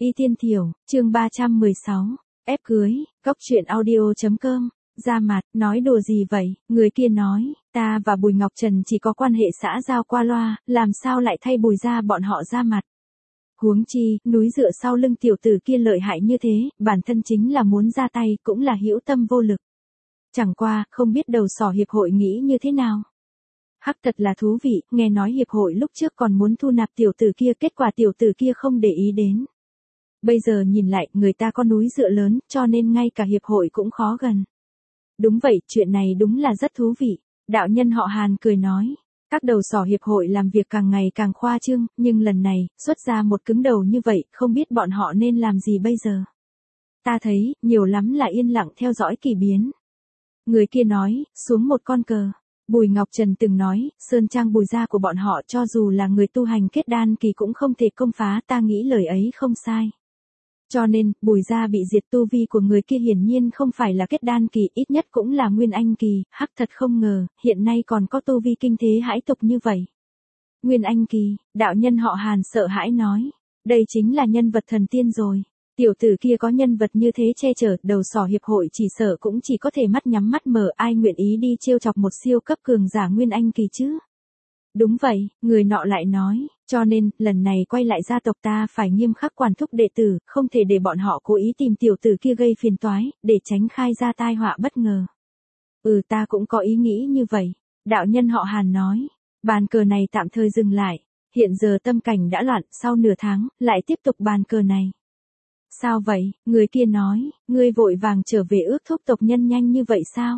Y Tiên Thiểu, chương 316, ép cưới, góc truyện audio.com, ra mặt, nói đùa gì vậy, người kia nói, ta và Bùi Ngọc Trần chỉ có quan hệ xã giao qua loa, làm sao lại thay Bùi ra bọn họ ra mặt. Huống chi, núi dựa sau lưng tiểu tử kia lợi hại như thế, bản thân chính là muốn ra tay, cũng là hữu tâm vô lực. Chẳng qua, không biết đầu sỏ hiệp hội nghĩ như thế nào. Hắc thật là thú vị, nghe nói hiệp hội lúc trước còn muốn thu nạp tiểu tử kia, kết quả tiểu tử kia không để ý đến. Bây giờ nhìn lại, người ta có núi dựa lớn, cho nên ngay cả hiệp hội cũng khó gần. Đúng vậy, chuyện này đúng là rất thú vị. Đạo nhân họ Hàn cười nói. Các đầu sỏ hiệp hội làm việc càng ngày càng khoa trương, nhưng lần này, xuất ra một cứng đầu như vậy, không biết bọn họ nên làm gì bây giờ. Ta thấy, nhiều lắm là yên lặng theo dõi kỳ biến. Người kia nói, xuống một con cờ. Bùi Ngọc Trần từng nói, sơn trang Bùi gia của bọn họ cho dù là người tu hành kết đan kỳ cũng không thể công phá, ta nghĩ lời ấy không sai. Cho nên, Bùi gia bị diệt, tu vi của người kia hiển nhiên không phải là kết đan kỳ, ít nhất cũng là nguyên anh kỳ, hắc thật không ngờ, hiện nay còn có tu vi kinh thế hãi tục như vậy. Nguyên anh kỳ, đạo nhân họ Hàn sợ hãi nói, đây chính là nhân vật thần tiên rồi. Tiểu tử kia có nhân vật như thế che chở, đầu sỏ hiệp hội chỉ sợ cũng chỉ có thể mắt nhắm mắt mở, ai nguyện ý đi trêu chọc một siêu cấp cường giả nguyên anh kỳ chứ. Đúng vậy, người nọ lại nói, cho nên, lần này quay lại gia tộc ta phải nghiêm khắc quản thúc đệ tử, không thể để bọn họ cố ý tìm tiểu tử kia gây phiền toái, để tránh khai ra tai họa bất ngờ. Ta cũng có ý nghĩ như vậy. Đạo nhân họ Hàn nói, bàn cờ này tạm thời dừng lại, hiện giờ tâm cảnh đã loạn, sau nửa tháng, lại tiếp tục bàn cờ này. Sao vậy, người kia nói, ngươi vội vàng trở về ước thúc tộc nhân nhanh như vậy sao?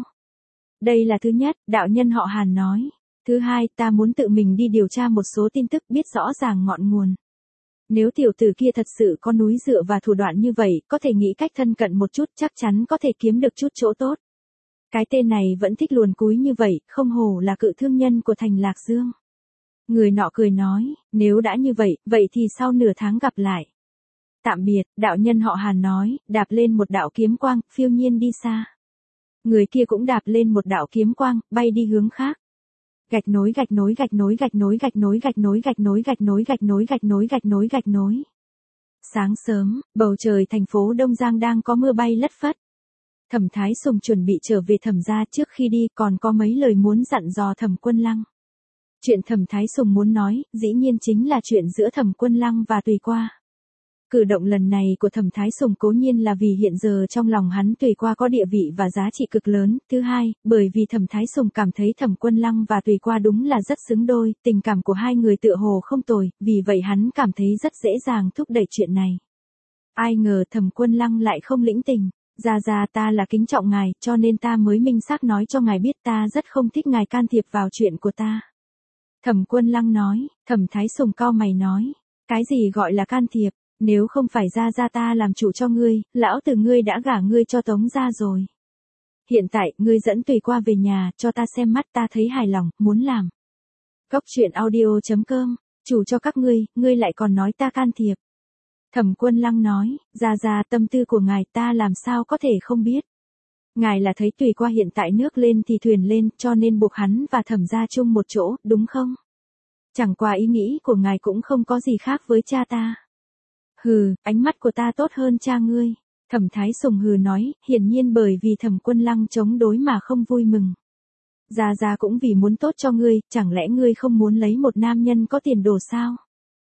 Đây là thứ nhất, đạo nhân họ Hàn nói. Thứ hai, ta muốn tự mình đi điều tra một số tin tức, biết rõ ràng ngọn nguồn. Nếu tiểu tử kia thật sự có núi dựa và thủ đoạn như vậy, có thể nghĩ cách thân cận một chút, chắc chắn có thể kiếm được chút chỗ tốt. Cái tên này vẫn thích luồn cúi như vậy, không hổ là cự thương nhân của thành Lạc Dương. Người nọ cười nói, nếu đã như vậy, vậy thì sau nửa tháng gặp lại. Tạm biệt, đạo nhân họ Hàn nói, đạp lên một đạo kiếm quang, phiêu nhiên đi xa. Người kia cũng đạp lên một đạo kiếm quang, bay đi hướng khác. Gạch nối gạch nối gạch nối gạch nối gạch nối gạch nối gạch nối gạch nối gạch nối gạch nối gạch nối gạch nối. Sáng sớm, bầu trời thành phố Đông Giang đang có mưa bay lất phất. Thẩm Thái Sùng chuẩn bị trở về Thẩm gia, trước khi đi còn có mấy lời muốn dặn dò Thẩm Quân Lăng. Chuyện Thẩm Thái Sùng muốn nói, dĩ nhiên chính là chuyện giữa Thẩm Quân Lăng và Tùy Qua. Cử động lần này của Thẩm Thái Sùng cố nhiên là vì hiện giờ trong lòng hắn Tùy Qua có địa vị và giá trị cực lớn. Thứ hai, bởi vì Thẩm Thái Sùng cảm thấy Thẩm Quân Lăng và Tùy Qua đúng là rất xứng đôi, tình cảm của hai người tựa hồ không tồi, vì vậy hắn cảm thấy rất dễ dàng thúc đẩy chuyện này. Ai ngờ Thẩm Quân Lăng lại không lĩnh tình. Ra ta là kính trọng ngài, cho nên ta mới minh xác nói cho ngài biết, ta rất không thích ngài can thiệp vào chuyện của ta. Thẩm Quân Lăng nói. Thẩm Thái Sùng cau mày nói, cái gì gọi là can thiệp? Nếu không phải ra ta làm chủ cho ngươi, lão tử ngươi đã gả ngươi cho Tống gia rồi. Hiện tại, ngươi dẫn Tùy Qua về nhà, cho ta xem mắt, ta thấy hài lòng, muốn làm. Góc truyện audio.com, chủ cho các ngươi lại còn nói ta can thiệp. Thẩm Quân Lăng nói, ra tâm tư của ngài ta làm sao có thể không biết. Ngài là thấy Tùy Qua hiện tại nước lên thì thuyền lên, cho nên buộc hắn và Thẩm gia chung một chỗ, đúng không? Chẳng qua ý nghĩ của ngài cũng không có gì khác với cha ta. Hừ, ánh mắt của ta tốt hơn cha ngươi. Thẩm Thái Sùng hừ nói, hiển nhiên bởi vì Thẩm Quân Lăng chống đối mà không vui mừng. Ra cũng vì muốn tốt cho ngươi, chẳng lẽ ngươi không muốn lấy một nam nhân có tiền đồ sao?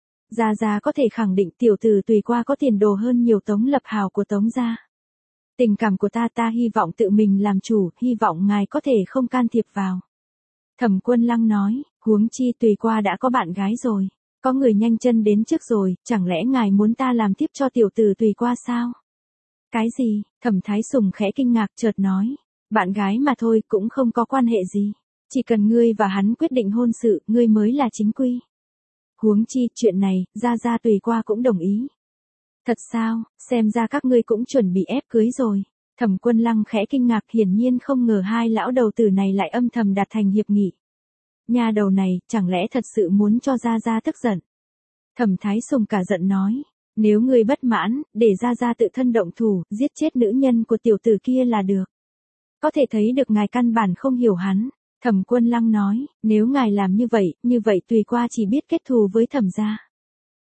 Ra có thể khẳng định tiểu tử Tùy Qua có tiền đồ hơn nhiều Tống Lập Hào của Tống gia. Tình cảm của ta hy vọng tự mình làm chủ, hy vọng ngài có thể không can thiệp vào. Thẩm Quân Lăng nói, huống chi Tùy Qua đã có bạn gái rồi. Có người nhanh chân đến trước rồi, chẳng lẽ ngài muốn ta làm tiếp cho tiểu tử Tùy Qua sao? Cái gì? Thẩm Thái Sùng khẽ kinh ngạc chợt nói. Bạn gái mà thôi, cũng không có quan hệ gì. Chỉ cần ngươi và hắn quyết định hôn sự, ngươi mới là chính quy. Huống chi, chuyện này, ra Tùy Qua cũng đồng ý. Thật sao, xem ra các ngươi cũng chuẩn bị ép cưới rồi. Thẩm Quân Lăng khẽ kinh ngạc, hiển nhiên không ngờ hai lão đầu tử này lại âm thầm đạt thành hiệp nghị. Nhà đầu này, chẳng lẽ thật sự muốn cho Ra tức giận? Thẩm Thái Sùng cả giận nói, nếu ngươi bất mãn, để Ra tự thân động thủ, giết chết nữ nhân của tiểu tử kia là được. Có thể thấy được ngài căn bản không hiểu hắn. Thẩm Quân Lăng nói, nếu ngài làm như vậy Tùy Qua chỉ biết kết thù với Thẩm gia.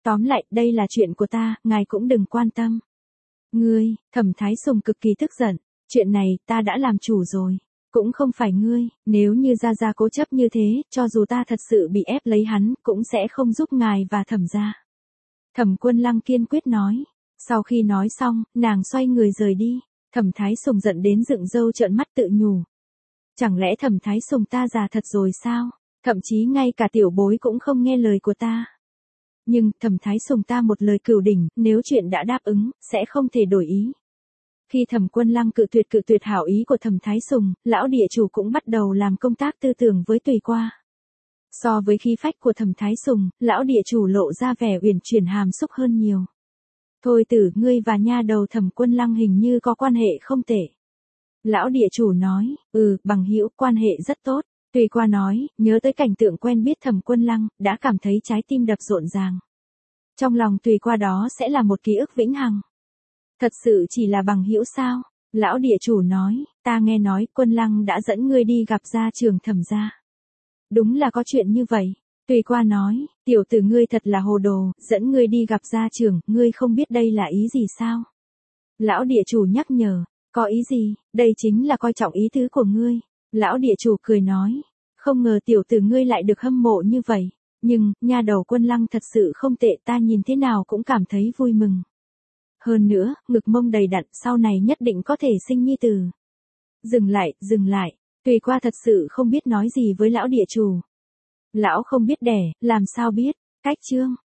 Tóm lại, đây là chuyện của ta, ngài cũng đừng quan tâm. Ngươi, Thẩm Thái Sùng cực kỳ tức giận, chuyện này ta đã làm chủ rồi. Cũng không phải ngươi, nếu như Gia Gia cố chấp như thế, cho dù ta thật sự bị ép lấy hắn, cũng sẽ không giúp ngài và Thẩm gia. Thẩm Quân Lăng kiên quyết nói. Sau khi nói xong, nàng xoay người rời đi. Thẩm Thái Sùng giận đến dựng râu trợn mắt tự nhủ. Chẳng lẽ Thẩm Thái Sùng ta già thật rồi sao? Thậm chí ngay cả tiểu bối cũng không nghe lời của ta. Nhưng, Thẩm Thái Sùng ta một lời cửu đỉnh, nếu chuyện đã đáp ứng, sẽ không thể đổi ý. Khi Thẩm Quân Lăng cự tuyệt hảo ý của Thẩm Thái Sùng, lão địa chủ cũng bắt đầu làm công tác tư tưởng với Tùy Qua. So với khí phách của Thẩm Thái Sùng, lão địa chủ lộ ra vẻ uyển chuyển hàm xúc hơn nhiều. Thôi tử, ngươi và nha đầu Thẩm Quân Lăng hình như có quan hệ không tệ. Lão địa chủ nói, bằng hữu, quan hệ rất tốt. Tùy Qua nói, nhớ tới cảnh tượng quen biết Thẩm Quân Lăng, đã cảm thấy trái tim đập rộn ràng. Trong lòng Tùy Qua đó sẽ là một ký ức vĩnh hằng. Thật sự chỉ là bằng hữu sao? Lão địa chủ nói, ta nghe nói Quân Lăng đã dẫn ngươi đi gặp gia trưởng Thẩm gia. Đúng là có chuyện như vậy. Tùy Qua nói, tiểu tử ngươi thật là hồ đồ, dẫn ngươi đi gặp gia trưởng, ngươi không biết đây là ý gì sao? Lão địa chủ nhắc nhở, có ý gì, đây chính là coi trọng ý tứ của ngươi. Lão địa chủ cười nói, không ngờ tiểu tử ngươi lại được hâm mộ như vậy. Nhưng, nha đầu Quân Lăng thật sự không tệ, ta nhìn thế nào cũng cảm thấy vui mừng. Hơn nữa, ngực mông đầy đặn, sau này nhất định có thể sinh nhi tử. Dừng lại, Tùy Qua thật sự không biết nói gì với lão địa chủ. Lão không biết đẻ, làm sao biết, cách chương.